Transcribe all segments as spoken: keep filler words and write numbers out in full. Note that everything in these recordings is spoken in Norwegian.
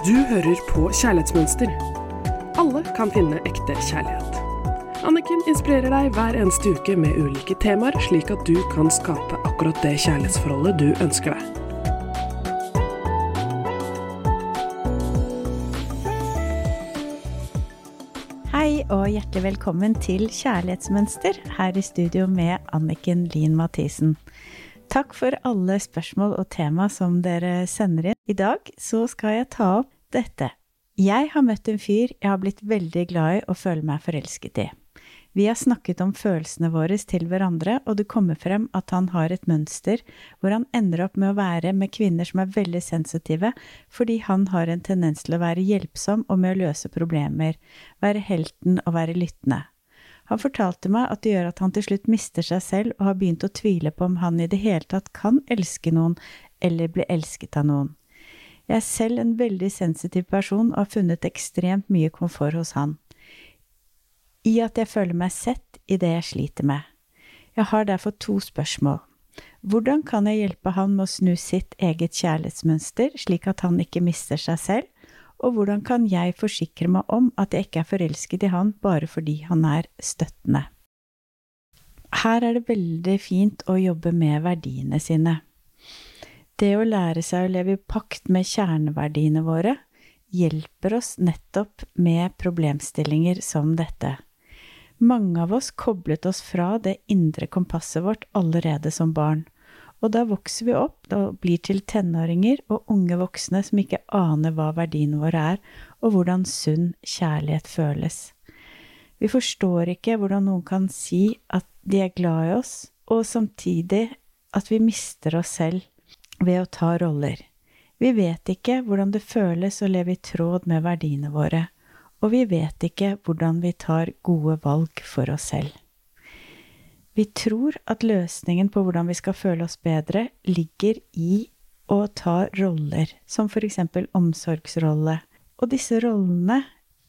Du hører på Kjærlighetsmønster. Alle kan finne ekte kjærlighet. Anniken inspirerer deg hver eneste uke med ulike temaer, slik at du kan skape akkurat det kjærlighetsforholdet du ønsker deg. Hei og hjertelig velkommen til Kjærlighetsmønster, her i studio med Anniken Lien Mathisen. Takk for alle spørsmål og tema som dere sender inn. I dag så skal jeg ta opp dette. Jeg har møtt en fyr jeg har blitt veldig glad i og føler meg forelsket i. Vi har snakket om følelsene våre til hverandre, og det kommer frem at han har et mønster hvor han ender opp med å være med kvinner som er veldig sensitive, fordi han har en tendens til å være hjelpsom og med å løse problemer, være helten og være lyttende. Han fortalte meg at det gjør at han til slutt mister seg selv og har begynt å tvile på om han i det hele tatt kan elske noen eller bli elsket av noen. Jeg er selv en veldig sensitiv person og har funnet ekstremt mye komfort hos han. I at jeg føler meg sett i det jeg sliter med. Jeg har derfor to spørsmål. Hvordan kan jeg hjelpe han med å snu sitt eget kjærlighetsmønster slik at han ikke mister seg selv? Og hvordan kan jeg forsikre meg om at jeg ikke er forelsket i han bare fordi han er støttende? Her er det veldig fint å jobbe med verdiene sine. Det å lære seg å leve i pakt med kjerneverdiene våre hjelper oss nettopp med problemstillinger som dette. Mange av oss koblet oss fra det indre kompasset vårt allerede som barn. Og da vokser vi opp og blir til tenåringer og unge voksne som ikke aner hva verdiene våre er, og hvordan sunn kjærlighet føles. Vi forstår ikke hvordan noen kan si at de er glad i oss, og samtidig at vi mister oss selv ved å ta roller. Vi vet ikke hvordan det føles å leve i tråd med verdiene våre, og vi vet ikke hvordan vi tar gode valg for oss selv. Vi tror at løsningen på hvordan vi skal føle oss bedre ligger i å ta roller, som for eksempel omsorgsrolle. Og disse rollene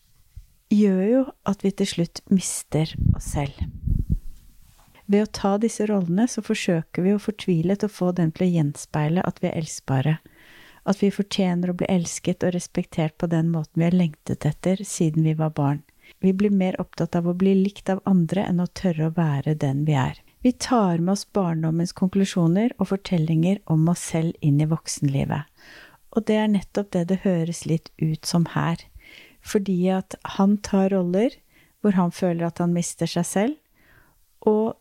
gjør jo at vi til slutt mister oss selv. Ved å ta disse rollene så forsøker vi jo fortvilet å få den til å gjenspeile at vi er elskbare. At vi fortjener å bli elsket og respektert på den måten vi har lengtet etter siden vi var barn. Vi blir mer opptatt av å bli likt av andre enn å tørre å være den vi er. Vi tar med oss barndommens konklusjoner og fortellinger om oss selv inn i voksenlivet. Og det er nettopp det det høres litt ut som her. Fordi at han tar roller hvor han føler at han mister seg selv, og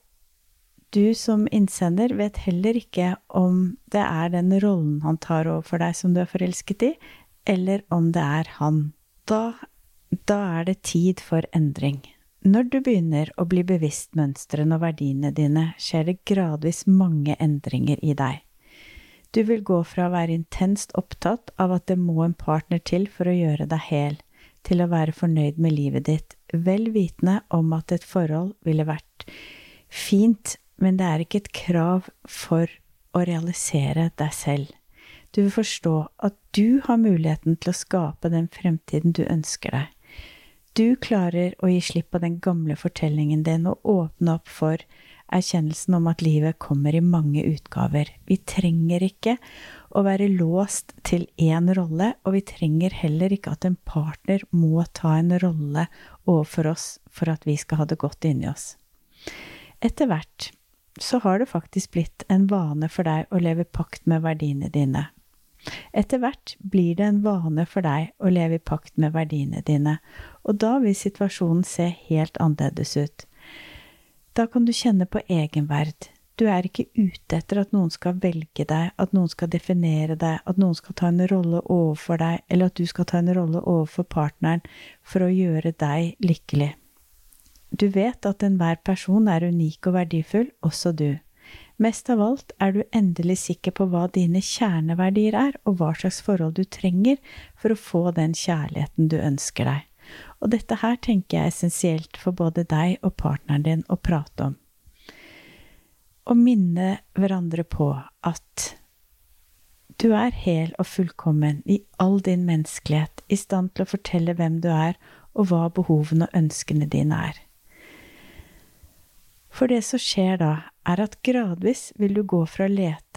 du som innsender vet heller ikke om det er den rollen han tar overfor deg som du er forelsket i, eller om det er han. Da Da er det tid for endring. Når du begynner å bli bevisst mønstrene og verdiene dine, skjer det gradvis mange endringer i deg. Du vil gå fra å være intenst opptatt av at det må en partner til for å gjøre deg hel, til å være fornøyd med livet ditt, vel vitende om at et forhold ville vært fint, men det er ikke et krav for å realisere deg selv. Du vil forstå at du har muligheten til å skape den fremtiden du ønsker deg. Du klarer å gi slipp på den gamle fortellingen din og åpne opp for erkjennelsen om at livet kommer i mange utgaver. Vi trenger ikke å være låst til en rolle, og vi trenger heller ikke at en partner må ta en rolle overfor oss for at vi skal ha det godt inni oss. Etter hvert så har det faktisk blitt en vane for deg å leve i pakt med verdiene dine. Etter hvert blir det en vane for deg å leve i pakt med verdiene dine, og da vil situasjonen se helt annerledes ut. Da kan du kjenne på egenverd. Du er ikke ute etter at noen skal velge deg, at noen skal definere deg, at noen skal ta en rolle overfor deg, eller at du skal ta en rolle overfor partneren for å gjøre deg lykkelig. Du vet at enhver person er unik og verdifull, også du. Mest av alt er du endelig sikker på hva dine kjerneverdier er, og hva slags forhold du trenger for å få den kjærligheten du ønsker deg. Og dette her tenker jeg er essensielt for både deg og partneren din å prate om. Å minne hverandre på at du er hel og fullkommen i all din menneskelighet, i stand til å fortelle hvem du er, og hva behovene og ønskene dine er. For det som skjer da, er at gradvis vil du gå fra å lete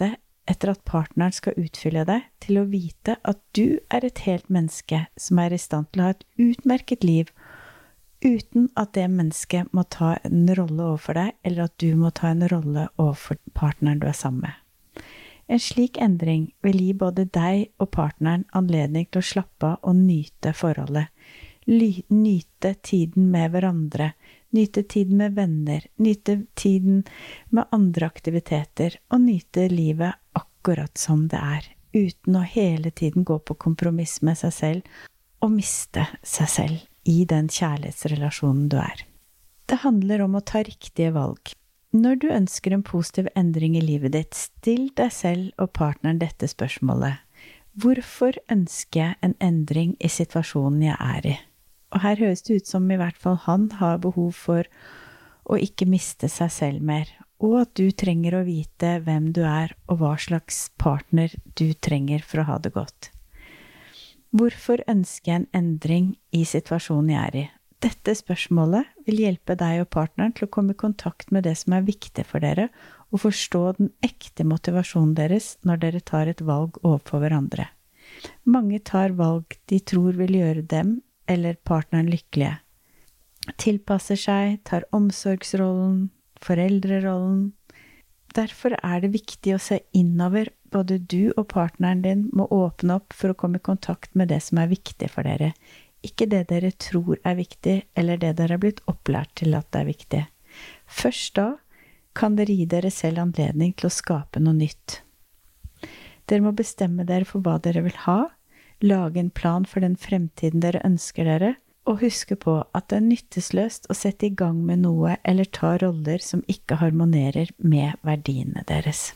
etter at partneren skal utfylle deg til å vite at du er et helt menneske som er i stand til å ha et utmerket liv, uten at det mennesket må ta en rolle overfor deg, eller at du må ta en rolle overfor partneren du er sammen med. En slik endring vil gi både deg og partneren anledning til å slappe av og nyte forholdet, nyte tiden med hverandre, nyte tiden med venner, nyte tiden med andre aktiviteter, og nyte livet akkurat som det er, uten å hele tiden gå på kompromiss med seg selv og miste seg selv i den kjærlighetsrelasjonen du er. Det handler om å ta riktige valg. Når du ønsker en positiv endring i livet ditt, still deg selv og partneren dette spørsmålet. Hvorfor ønsker jeg en endring i situasjonen jeg er i? Og her høres det ut som i hvert fall han har behov for å ikke miste seg selv mer, og at du trenger å vite hvem du er og hva slags partner du trenger for å ha det godt. Hvorfor ønsker jeg en endring i situasjonen jeg er i? Dette spørsmålet vil hjelpe deg og partneren til å komme i kontakt med det som er viktig for dere, og forstå den ekte motivasjonen deres når dere tar et valg overfor hverandre. Mange tar valg de tror vil gjøre dem eller partneren lykkelige. Tilpasser seg, tar omsorgsrollen, foreldrerollen. Derfor er det viktig å se innover. Både du og partneren din må åpne opp for å komme i kontakt med det som er viktig for dere. Ikke det dere tror er viktig, eller det dere er blitt opplært til at det er viktig. Først da kan dere gi dere selv anledning til å skape noe nytt. Dere må bestemme dere for hva dere vil ha, lage en plan for den fremtiden dere ønsker dere, og huske på at det er nyttesløst å sette i gang med noe eller ta roller som ikke harmonerer med verdiene deres.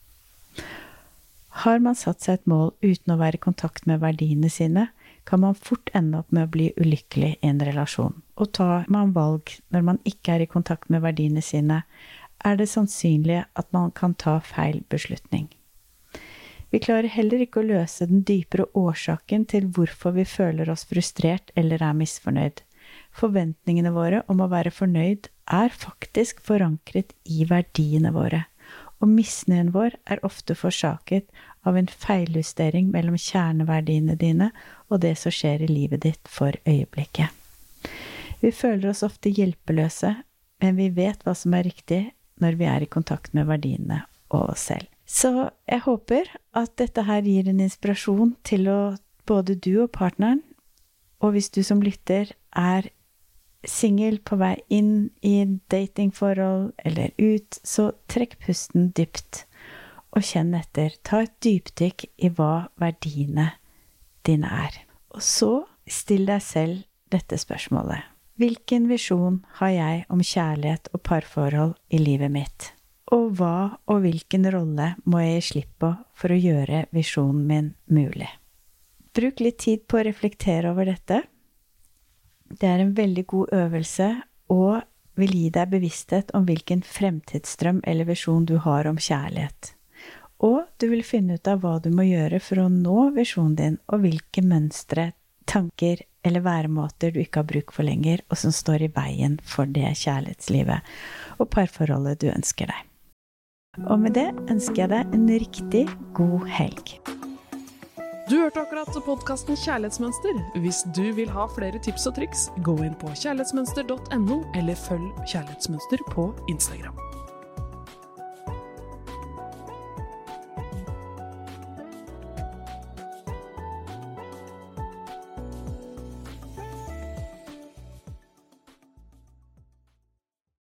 Har man satt seg et mål uten å være i kontakt med verdiene sine, kan man fort ende opp med å bli ulykkelig i en relasjon. Og tar man valg når man ikke er i kontakt med verdiene sine, er det sannsynlig at man kan ta feil beslutning. Vi klarer heller ikke å løse den dypere årsaken til hvorfor vi føler oss frustrert eller er misfornøyd. Forventningene våre om å være fornøyd er faktisk forankret i verdiene våre, og misnøyen vår er ofte forsaket av en feiljustering mellom kjerneverdiene dine og det som skjer i livet ditt for øyeblikket. Vi føler oss ofte hjelpeløse, men vi vet hva som er riktig når vi er i kontakt med verdiene og oss selv. Så jeg håper at dette her gir en inspirasjon til å både du og partneren, og hvis du som lytter er singel på vei inn i datingforhold eller ut, så trekk pusten dypt og kjenn etter. Ta et dypdykk i hva verdiene dine er. Og så still deg selv dette spørsmålet. Hvilken visjon har jeg om kjærlighet og parforhold i livet mitt? Og hva og hvilken rolle må jeg gi slipp på for å gjøre visjonen min mulig? Bruk litt tid på å reflektere over dette. Det er en veldig god øvelse og vil gi deg bevissthet om hvilken fremtidsdrøm eller visjon du har om kjærlighet. Og du vil finne ut av hva du må gjøre for å nå visjonen din, og hvilke mønstre, tanker eller væremåter du ikke har bruk for lenger, og som står i veien for det kjærlighetslivet og parforholdet du ønsker deg. Og med det ønsker jeg deg en riktig god helg. Du hørte akkurat podcasten Kjærlighetsmønster. Hvis du vil ha flere tips og triks, gå inn på kjærlighetsmønster punktum no eller følg Kjærlighetsmønster på Instagram.